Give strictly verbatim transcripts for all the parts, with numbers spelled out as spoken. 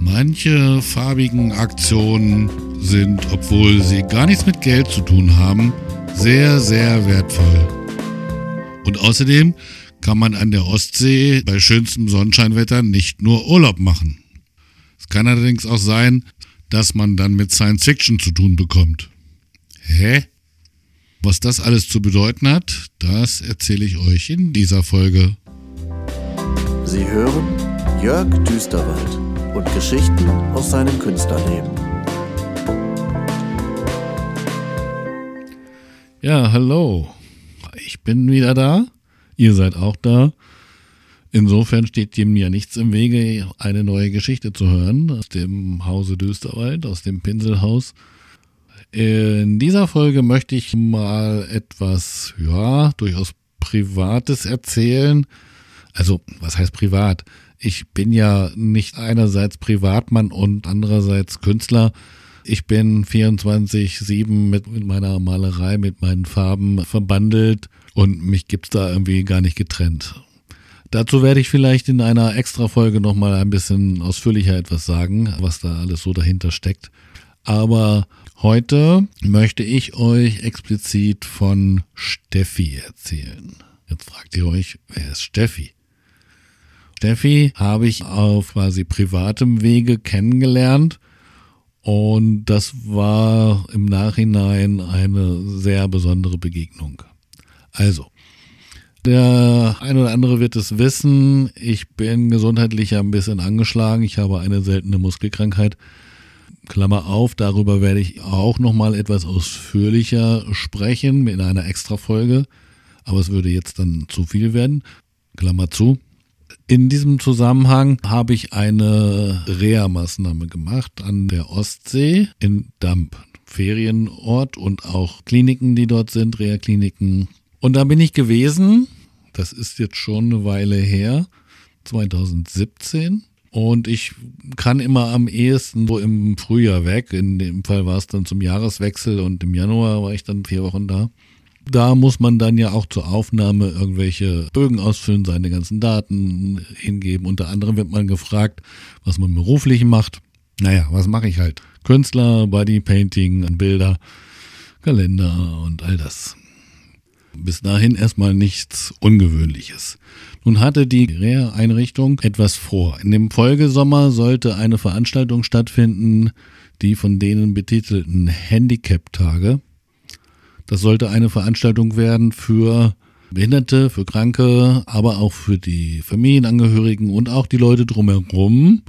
Manche farbigen Aktionen sind, obwohl sie gar nichts mit Geld zu tun haben, sehr, sehr wertvoll. Und außerdem kann man an der Ostsee bei schönstem Sonnenscheinwetter nicht nur Urlaub machen. Es kann allerdings auch sein, dass man dann mit Science Fiction zu tun bekommt. Hä? Was das alles zu bedeuten hat, das erzähle ich euch in dieser Folge. Sie hören Jörg Düsterwald und Geschichten aus seinem Künstlerleben. Ja, hallo. Ich bin wieder da. Ihr seid auch da. Insofern steht dem ja nichts im Wege, eine neue Geschichte zu hören aus dem Hause Düsterwald, aus dem Pinselhaus. In dieser Folge möchte ich mal etwas, ja, durchaus Privates erzählen. Also, was heißt privat? Ich bin ja nicht einerseits Privatmann und andererseits Künstler. Ich bin vierundzwanzig sieben mit meiner Malerei, mit meinen Farben verbandelt und mich gibt's da irgendwie gar nicht getrennt. Dazu werde ich vielleicht in einer Extra-Folge nochmal ein bisschen ausführlicher etwas sagen, was da alles so dahinter steckt. Aber heute möchte ich euch explizit von Steffi erzählen. Jetzt fragt ihr euch, wer ist Steffi? Steffi habe ich auf quasi privatem Wege kennengelernt und das war im Nachhinein eine sehr besondere Begegnung. Also, der ein oder andere wird es wissen, ich bin gesundheitlich ein bisschen angeschlagen, ich habe eine seltene Muskelkrankheit. Klammer auf, darüber werde ich auch nochmal etwas ausführlicher sprechen in einer Extra-Folge, aber es würde jetzt dann zu viel werden. Klammer zu. In diesem Zusammenhang habe ich eine Reha-Maßnahme gemacht an der Ostsee in Damp, Ferienort und auch Kliniken, die dort sind, Reha-Kliniken. Und da bin ich gewesen, das ist jetzt schon eine Weile her, zwanzig siebzehn. Und ich kann immer am ehesten so im Frühjahr weg. In dem Fall war es dann zum Jahreswechsel und im Januar war ich dann vier Wochen da. Da muss man dann ja auch zur Aufnahme irgendwelche Bögen ausfüllen, seine ganzen Daten hingeben. Unter anderem wird man gefragt, was man beruflich macht. Naja, was mache ich halt? Künstler, Bodypainting, Bilder, Kalender und all das. Bis dahin erstmal nichts Ungewöhnliches. Nun hatte die Reha-Einrichtung etwas vor. In dem Folgesommer sollte eine Veranstaltung stattfinden, die von denen betitelten Handicap-Tage. Das sollte eine Veranstaltung werden für Behinderte, für Kranke, aber auch für die Familienangehörigen und auch die Leute drumherum,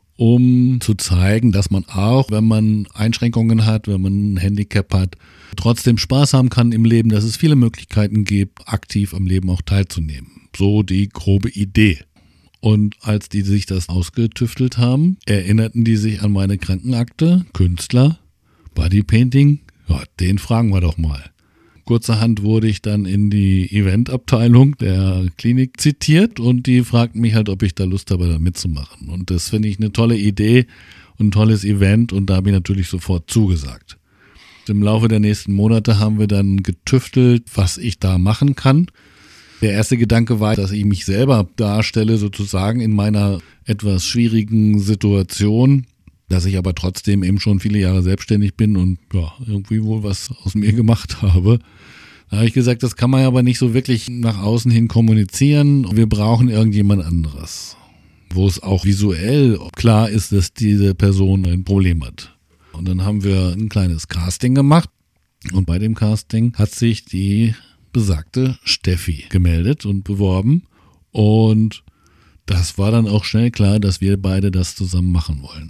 um zu zeigen, dass man auch, wenn man Einschränkungen hat, wenn man ein Handicap hat, trotzdem Spaß haben kann im Leben, dass es viele Möglichkeiten gibt, aktiv am Leben auch teilzunehmen. So die grobe Idee. Und als die sich das ausgetüftelt haben, erinnerten die sich an meine Krankenakte, Künstler, Bodypainting, ja, den fragen wir doch mal. Kurzerhand wurde ich dann in die Eventabteilung der Klinik zitiert und die fragten mich halt, ob ich da Lust habe, da mitzumachen. Und das finde ich eine tolle Idee und ein tolles Event und da habe ich natürlich sofort zugesagt. Im Laufe der nächsten Monate haben wir dann getüftelt, was ich da machen kann. Der erste Gedanke war, dass ich mich selber darstelle, sozusagen in meiner etwas schwierigen Situation, dass ich aber trotzdem eben schon viele Jahre selbstständig bin und ja, irgendwie wohl was aus mir gemacht habe. Da habe ich gesagt, das kann man aber nicht so wirklich nach außen hin kommunizieren. Wir brauchen irgendjemand anderes, wo es auch visuell klar ist, dass diese Person ein Problem hat. Und dann haben wir ein kleines Casting gemacht und bei dem Casting hat sich die besagte Steffi gemeldet und beworben und das war dann auch schnell klar, dass wir beide das zusammen machen wollen.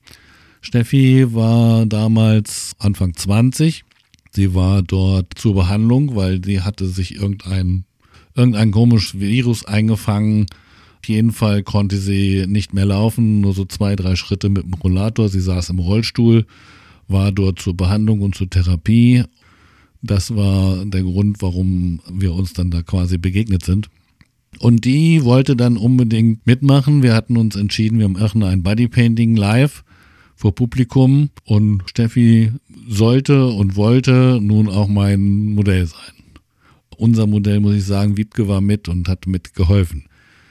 Steffi war damals Anfang zwanzig. Sie war dort zur Behandlung, weil sie hatte sich irgendein, irgendein komisches Virus eingefangen. Auf jeden Fall konnte sie nicht mehr laufen, nur so zwei, drei Schritte mit dem Rollator. Sie saß im Rollstuhl, war dort zur Behandlung und zur Therapie. Das war der Grund, warum wir uns dann da quasi begegnet sind. Und die wollte dann unbedingt mitmachen. Wir hatten uns entschieden, wir machen ein Bodypainting live vor Publikum und Steffi sollte und wollte nun auch mein Modell sein. Unser Modell, muss ich sagen, Wiebke war mit und hat mitgeholfen.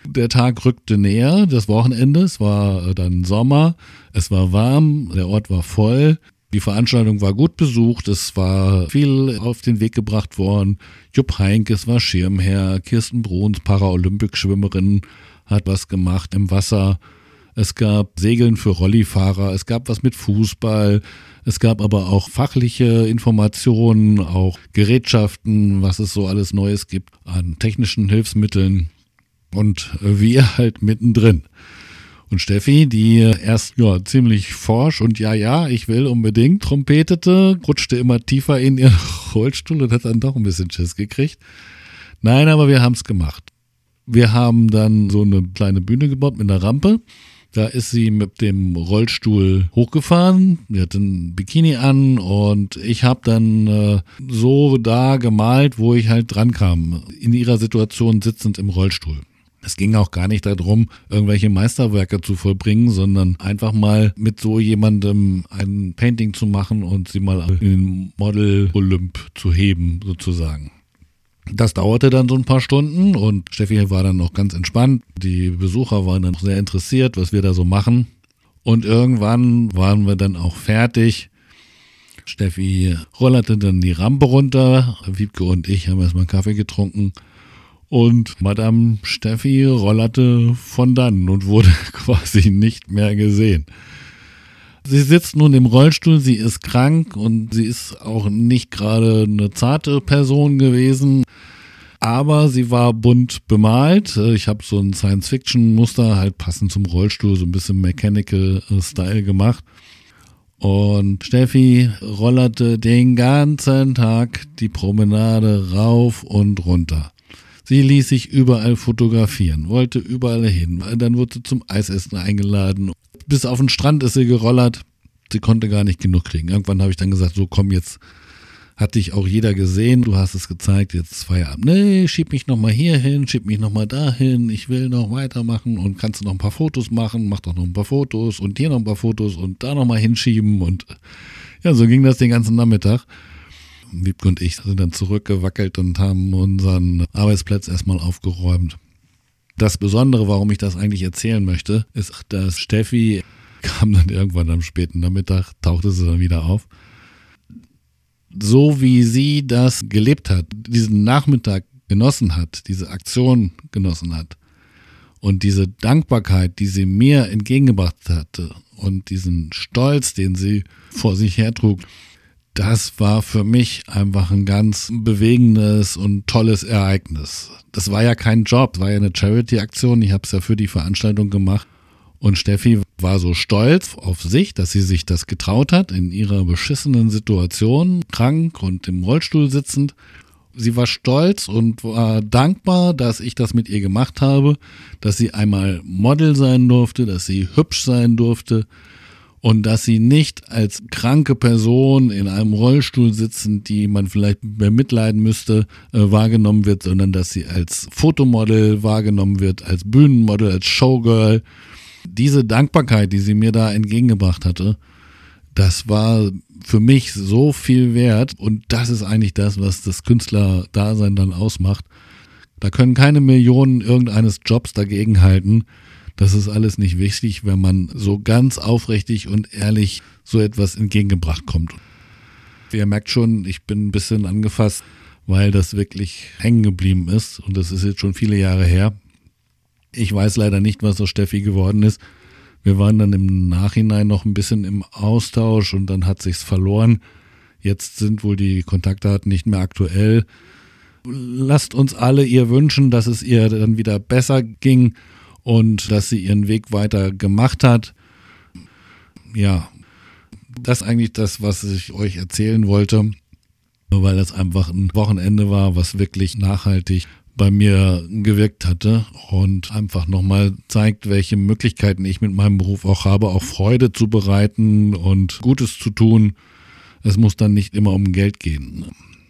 Der Tag rückte näher, das Wochenende, es war dann Sommer, es war warm, der Ort war voll. Die Veranstaltung war gut besucht, es war viel auf den Weg gebracht worden. Jupp Heynckes war Schirmherr, Kirsten Bruns, Paralympicschwimmerin, hat was gemacht im Wasser. Es gab Segeln für Rollifahrer, es gab was mit Fußball, es gab aber auch fachliche Informationen, auch Gerätschaften, was es so alles Neues gibt an technischen Hilfsmitteln. Und wir halt mittendrin. Und Steffi, die erst ja ziemlich forsch und ja, ja, ich will unbedingt trompetete, rutschte immer tiefer in ihren Rollstuhl und hat dann doch ein bisschen Schiss gekriegt. Nein, aber wir haben es gemacht. Wir haben dann so eine kleine Bühne gebaut mit einer Rampe. Da ist sie mit dem Rollstuhl hochgefahren. Sie hatte ein Bikini an und ich habe dann äh, so da gemalt, wo ich halt dran kam. In ihrer Situation sitzend im Rollstuhl. Es ging auch gar nicht darum, irgendwelche Meisterwerke zu vollbringen, sondern einfach mal mit so jemandem ein Painting zu machen und sie mal in den Model-Olymp zu heben, sozusagen. Das dauerte dann so ein paar Stunden und Steffi war dann noch ganz entspannt. Die Besucher waren dann noch sehr interessiert, was wir da so machen. Und irgendwann waren wir dann auch fertig. Steffi rollerte dann die Rampe runter. Wiebke und ich haben erstmal einen Kaffee getrunken. Und Madame Steffi rollerte von dann und wurde quasi nicht mehr gesehen. Sie sitzt nun im Rollstuhl, sie ist krank und sie ist auch nicht gerade eine zarte Person gewesen, aber sie war bunt bemalt. Ich habe so ein Science-Fiction-Muster halt passend zum Rollstuhl, so ein bisschen Mechanical-Style gemacht. Und Steffi rollerte den ganzen Tag die Promenade rauf und runter. Sie ließ sich überall fotografieren, wollte überall hin. Dann wurde sie zum Eisessen eingeladen. Bis auf den Strand ist sie gerollert. Sie konnte gar nicht genug kriegen. Irgendwann habe ich dann gesagt, so komm, jetzt hat dich auch jeder gesehen. Du hast es gezeigt, jetzt ist Feierabend. Nee, schieb mich nochmal hier hin, schieb mich nochmal dahin. Ich will noch weitermachen und kannst du noch ein paar Fotos machen? Mach doch noch ein paar Fotos und hier noch ein paar Fotos und da nochmal hinschieben. Und ja, so ging das den ganzen Nachmittag. Wiebke und ich sind dann zurückgewackelt und haben unseren Arbeitsplatz erstmal aufgeräumt. Das Besondere, warum ich das eigentlich erzählen möchte, ist, dass Steffi kam dann irgendwann am späten Nachmittag, tauchte sie dann wieder auf. So wie sie das gelebt hat, diesen Nachmittag genossen hat, diese Aktion genossen hat und diese Dankbarkeit, die sie mir entgegengebracht hatte und diesen Stolz, den sie vor sich hertrug, das war für mich einfach ein ganz bewegendes und tolles Ereignis. Das war ja kein Job, das war ja eine Charity-Aktion. Ich habe es ja für die Veranstaltung gemacht. Und Steffi war so stolz auf sich, dass sie sich das getraut hat, in ihrer beschissenen Situation, krank und im Rollstuhl sitzend. Sie war stolz und war dankbar, dass ich das mit ihr gemacht habe, dass sie einmal Model sein durfte, dass sie hübsch sein durfte. Und dass sie nicht als kranke Person in einem Rollstuhl sitzend, die man vielleicht bemitleiden müsste, äh, wahrgenommen wird, sondern dass sie als Fotomodel wahrgenommen wird, als Bühnenmodel, als Showgirl. Diese Dankbarkeit, die sie mir da entgegengebracht hatte, das war für mich so viel wert. Und das ist eigentlich das, was das Künstlerdasein dann ausmacht. Da können keine Millionen irgendeines Jobs dagegenhalten. Das ist alles nicht wichtig, wenn man so ganz aufrichtig und ehrlich so etwas entgegengebracht kommt. Ihr merkt schon, ich bin ein bisschen angefasst, weil das wirklich hängen geblieben ist und das ist jetzt schon viele Jahre her. Ich weiß leider nicht, was aus Steffi geworden ist. Wir waren dann im Nachhinein noch ein bisschen im Austausch und dann hat sich's verloren. Jetzt sind wohl die Kontaktdaten nicht mehr aktuell. Lasst uns alle ihr wünschen, dass es ihr dann wieder besser ging. Und dass sie ihren Weg weiter gemacht hat. Ja, das ist eigentlich das, was ich euch erzählen wollte, weil das einfach ein Wochenende war, was wirklich nachhaltig bei mir gewirkt hatte und einfach nochmal zeigt, welche Möglichkeiten ich mit meinem Beruf auch habe, auch Freude zu bereiten und Gutes zu tun. Es muss dann nicht immer um Geld gehen.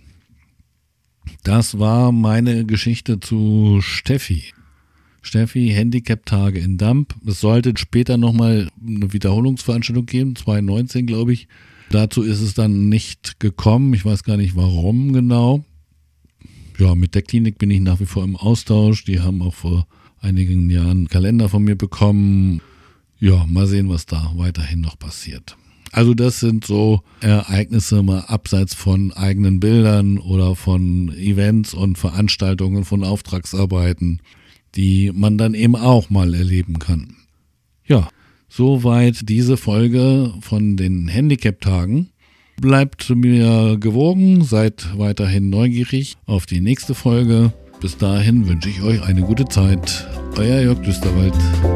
Das war meine Geschichte zu Steffi. Steffi, Handicap-Tage in Damp. Es sollte später nochmal eine Wiederholungsveranstaltung geben, zwanzig neunzehn glaube ich. Dazu ist es dann nicht gekommen. Ich weiß gar nicht warum genau. Ja, mit der Klinik bin ich nach wie vor im Austausch. Die haben auch vor einigen Jahren einen Kalender von mir bekommen. Ja, mal sehen, was da weiterhin noch passiert. Also das sind so Ereignisse mal abseits von eigenen Bildern oder von Events und Veranstaltungen von Auftragsarbeiten, die man dann eben auch mal erleben kann. Ja, soweit diese Folge von den Handicap-Tagen. Bleibt mir gewogen, seid weiterhin neugierig auf die nächste Folge. Bis dahin wünsche ich euch eine gute Zeit. Euer Jörg Düsterwald.